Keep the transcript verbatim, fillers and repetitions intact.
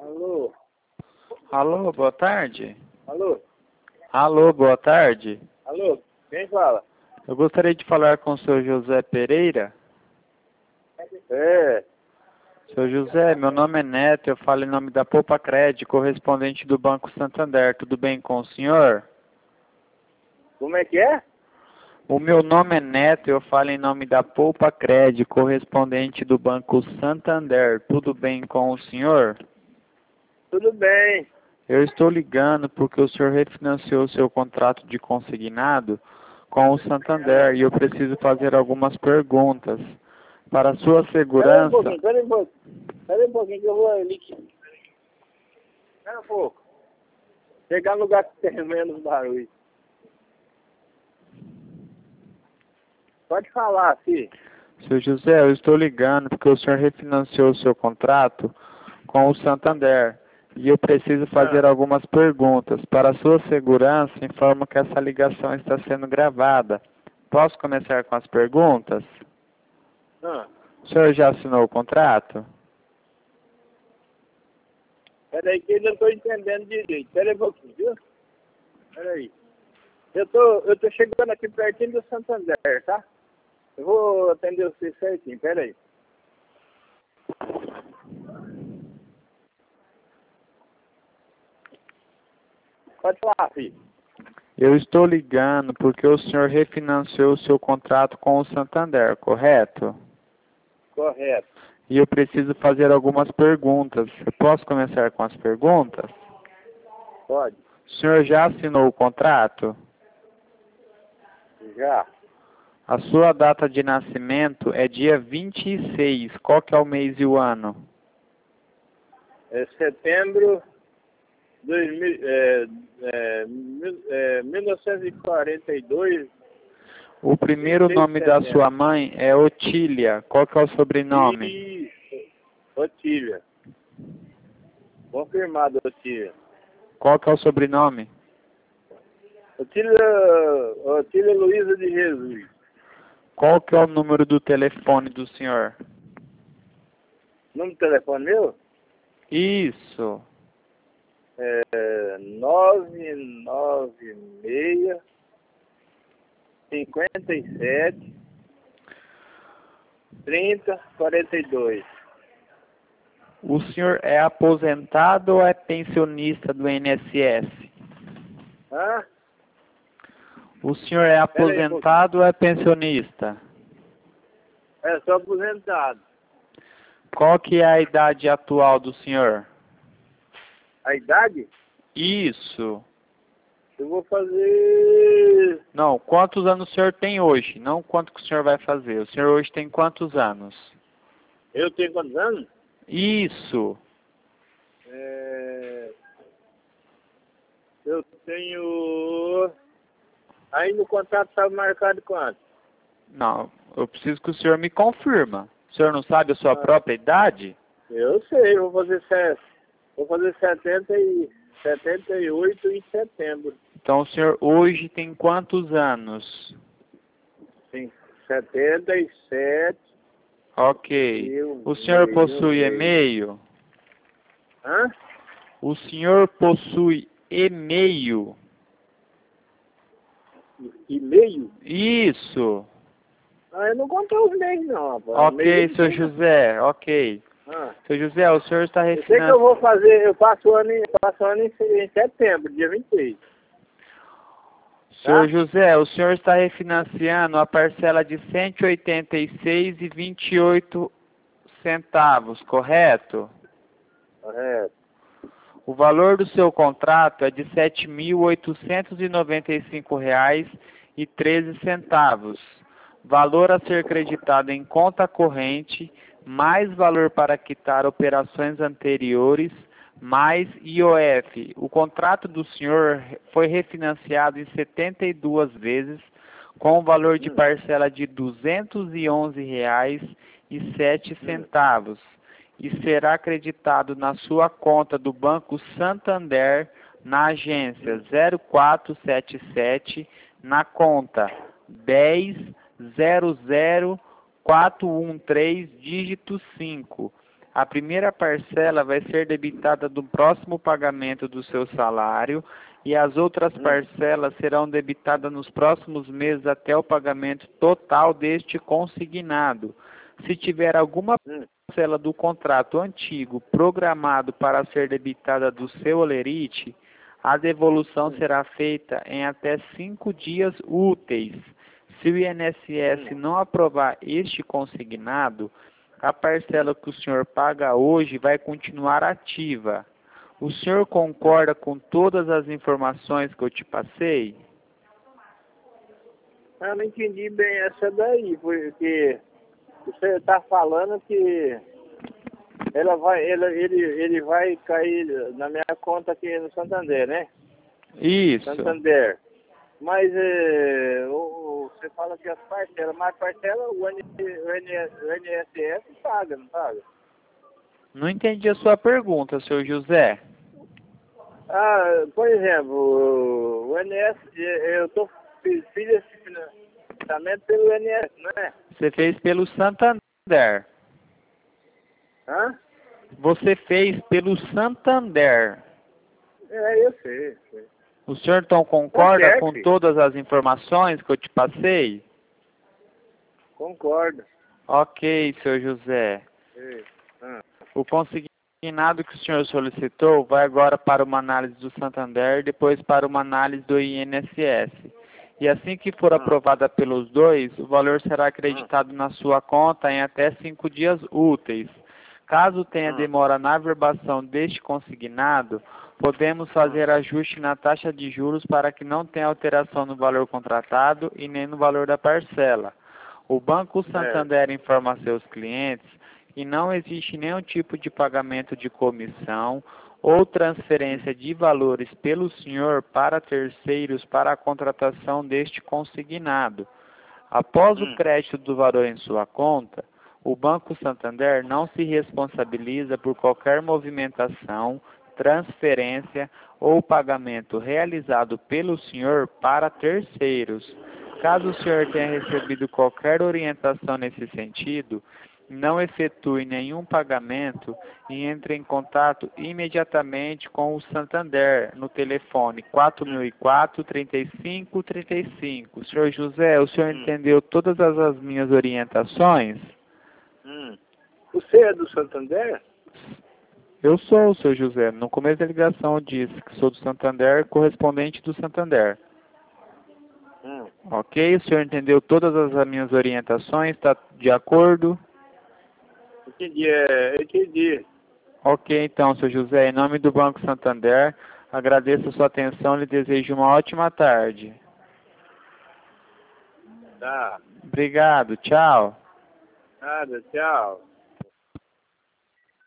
Alô? Alô, boa tarde. Alô? Alô, boa tarde. Alô? Quem fala? Eu gostaria de falar com o senhor José Pereira. É. Senhor José, meu nome é Neto, eu falo em nome da Poupa Cred, correspondente do Banco Santander. Tudo bem com o senhor? Como é que é? O meu nome é Neto, eu falo em nome da Poupa Cred, correspondente do Banco Santander. Tudo bem com o senhor? Tudo bem. Eu estou ligando porque o senhor refinanciou seu contrato de consignado com o Santander e eu preciso fazer algumas perguntas. Para sua Pera aí um segurança... pouquinho, pera aí um pouquinho. Pera aí um pouquinho que eu vou ali. Pera um pouco. Chegar no lugar que tem menos barulho. Pode falar, filho. Senhor José, eu estou ligando porque o senhor refinanciou seu contrato com o Santander e eu preciso fazer Ah. algumas perguntas. Para sua segurança, informo que essa ligação está sendo gravada. Posso começar com as perguntas? Ah. O senhor já assinou o contrato? Pera aí que eu não estou entendendo direito. Pera aí um pouquinho, viu? Pera aí. Eu tô, eu tô chegando aqui pertinho do Santander, tá? Eu vou atender você certinho, pera aí. Pode falar, filho. Eu estou ligando porque o senhor refinanciou o seu contrato com o Santander, correto? Correto. E eu preciso fazer algumas perguntas. Eu posso começar com as perguntas? Pode. O senhor já assinou o contrato? Já. A sua data de nascimento é dia vinte e seis. Qual que é o mês e o ano? É setembro dois mil, é, é, mil, é, mil novecentos e quarenta e dois. O primeiro nome da sua mãe é Otília. Qual que é o sobrenome? Isso. Otília. Confirmado, Otília. Qual que é o sobrenome? Otília, Otília Luísa de Jesus. Qual que é o número do telefone do senhor? Número de telefone meu? Isso. É nove nove seis, cinquenta e sete, trinta, quarenta e dois. O senhor é aposentado ou é pensionista do I N S S? Hã? O senhor é aposentado ou é pensionista? É, sou aposentado. Qual que é a idade atual do senhor? A idade? Isso. Eu vou fazer... Não, quantos anos o senhor tem hoje? Não quanto que o senhor vai fazer. O senhor hoje tem quantos anos? Eu tenho quantos anos? Isso. É... Eu tenho... Aí no contrato estava marcado quanto? Não, eu preciso que o senhor me confirma. O senhor não sabe a sua Ah. própria idade? Eu sei, eu vou fazer set... vou fazer setenta e... setenta e oito em setembro. Então o senhor hoje tem quantos anos? Sim, setenta e sete. Ok. Eu O senhor meio, possui meio. e-mail? Hã? O senhor possui e-mail? E-mail? Isso. Ah, eu não contei os meses não, rapaz. Ok, seu José, ok. Ah. Seu José, o senhor está Eu sei que refinanciando... eu vou fazer, eu passo o ano em, passo o ano em, em setembro, dia vinte e seis. Senhor Tá? José, o senhor está refinanciando a parcela de cento e oitenta e seis reais e vinte e oito centavos, correto? Correto. O valor do seu contrato é de sete mil oitocentos e noventa e cinco reais e treze centavos. Valor a ser creditado em conta corrente, mais valor para quitar operações anteriores, mais I O F. O contrato do senhor foi refinanciado em setenta e duas vezes, com o valor de Hum. parcela de duzentos e onze reais e sete centavos. E será acreditado na sua conta do Banco Santander, na agência zero quatro sete sete, na conta dez zero zero quatro um três, dígito cinco. A primeira parcela vai ser debitada do próximo pagamento do seu salário e as outras Hum. parcelas serão debitadas nos próximos meses até o pagamento total deste consignado. Se tiver alguma Hum. parcela do contrato antigo programado para ser debitada do seu holerite, a devolução Hum. será feita em até cinco dias úteis. Se o I N S S Hum. não aprovar este consignado, a parcela que o senhor paga hoje vai continuar ativa. O senhor concorda com todas as informações que eu te passei? Eu não entendi bem essa daí, porque você está falando que ela vai, ela, ele, ele vai cair na minha conta aqui no Santander, né? Isso. Santander. Mas é, o, você fala que as parcelas, mas parcela o, N, o, N, o I N S S paga, não paga? Não entendi a sua pergunta, senhor José. Ah, por exemplo, o I N S, eu tô, fiz, fiz esse financiamento pelo I N S, não é? Você fez pelo Santander. Hã? Você fez pelo Santander. É, eu sei, eu sei. O senhor então concorda Tá com certo. todas as informações que eu te passei? Concordo. Ok, senhor José. Sei. Ah. O consignado que o senhor solicitou vai agora para uma análise do Santander, depois para uma análise do I N S S. E assim que for Ah. aprovada pelos dois, o valor será acreditado na sua conta em até cinco dias úteis. Caso tenha Ah. demora na averbação deste consignado, podemos fazer ajuste na taxa de juros para que não tenha alteração no valor contratado e nem no valor da parcela. O Banco Santander informa a seus clientes que não existe nenhum tipo de pagamento de comissão ou transferência de valores pelo senhor para terceiros para a contratação deste consignado. Após Hum. o crédito do valor em sua conta, o Banco Santander não se responsabiliza por qualquer movimentação, transferência ou pagamento realizado pelo senhor para terceiros. Caso o senhor tenha recebido qualquer orientação nesse sentido, não efetue nenhum pagamento e entre em contato imediatamente com o Santander no telefone quatro mil e quatro, trinta e cinco, trinta e cinco. Senhor José, o senhor Hum. entendeu todas as, as minhas orientações? Hum. Você é do Santander? Eu sou o senhor José. No começo da ligação eu disse que sou do Santander, correspondente do Santander. Hum. Ok? O senhor entendeu todas as minhas orientações? Está de acordo? Entendi, é, entendi. Ok, então, senhor José, em nome do Banco Santander, agradeço a sua atenção e lhe desejo uma ótima tarde. Tá. Obrigado, tchau. Nada, tchau.